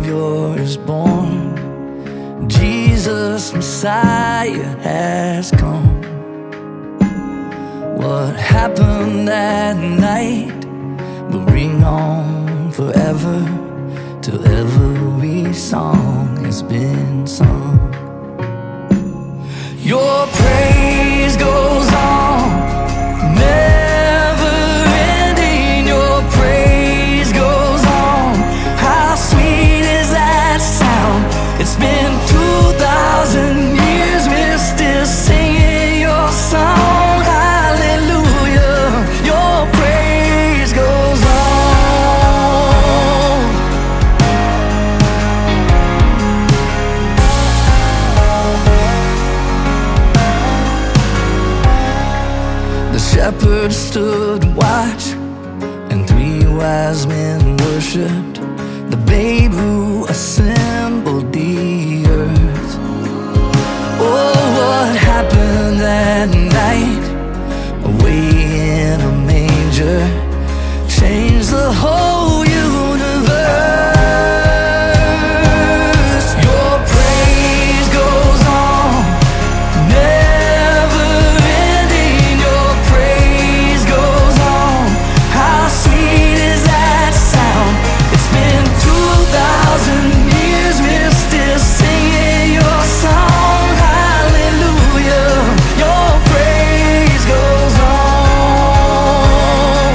Savior is born. Jesus, Messiah, has come. What happened that night will ring on forever, till every song has been sung. Your praise goes on, never ending. Your praise goes on. How sweet is that sound? It's been 2,000 years, we're still singing your song. Hallelujah, your praise goes on. The shepherds stood watch, and 3 wise men worshipped the babe who assembled the earth. Oh, what happened that night away in a manger changed the whole universe. Your praise goes on, never ending. Your praise goes on. How sweet is that sound? It's been 2,000 years, we're still singing your song. Hallelujah, your praise goes on.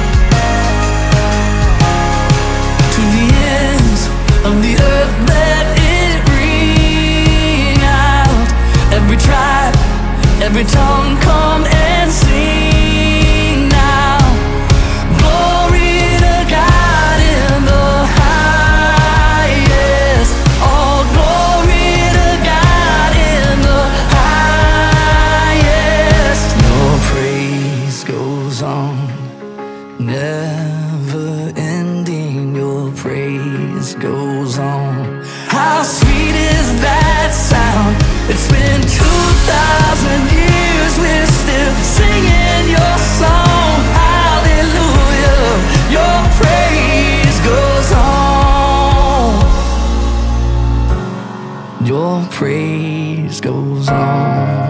To the ends of the earth let it ring out. Every tribe, every tongue, come and sing now. Glory to God in the highest. All glory to God in the highest. Your praise goes on, never ending. Your praise goes on. How sweet is that sound? It's been 2,000 years, we're still singing your song. Hallelujah, your praise goes on. Your praise goes on.